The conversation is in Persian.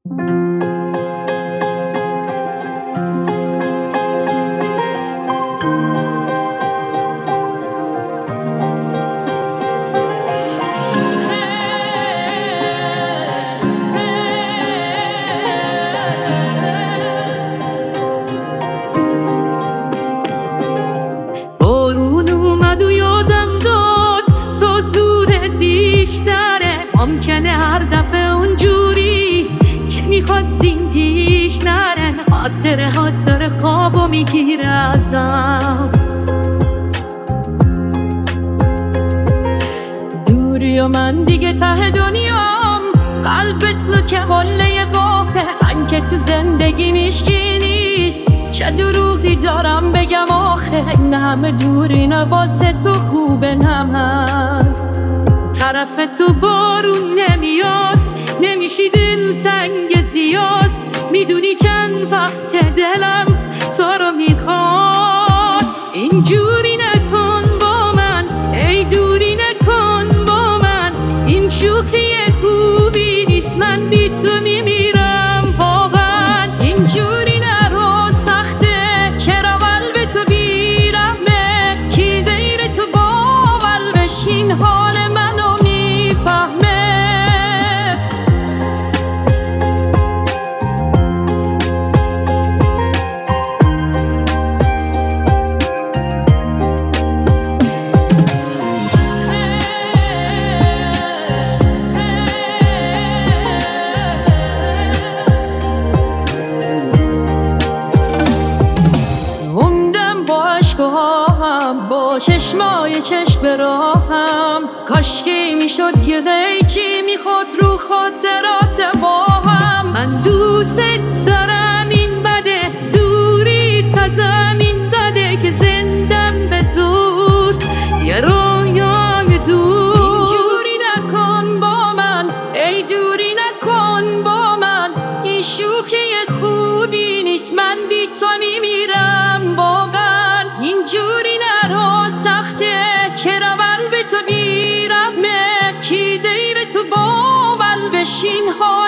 ممکنه هر دفعه اونجوری که میخواستیم پیش نره، خاطره ها داره خوابو میگیره ازم. دوری و من دیگه ته دنیام، قلبت نوک قله قافه، من که تو زندگی میشکی نیست، چه دروغی دارم بگم آخه، این همه دوری نواسه تو خوبه نمن طرف تو بارون نمیاد، نمیشی دلتنگ زیاد، میدونی چند وقت دلم تو رو میخواد. اینجوری نکن با من، ای دوری نکن با من، این شوخی خوبی نیست، من بی تو میمیرم واقعا. اینجوری نرو سخته، چرا قلب تو بیرحمه، کی دیر تو باور بشین حال منو میفهمه. با چشمای چشم راهم، کاشکی میشد یه غیچی میخورد رو خاطرات با هم. من دوست دارم، این بده دوری تا زمین بده، که زندم به زور یه رویای دور. اینجوری نکن با من، ای دوری نکن با من، این شوخی خوبی نیست، من بی تو میمیرم واقعا. اینجوری نرو سخته، چرا قلب تو بیرحمه، کی دیر تو باول بشین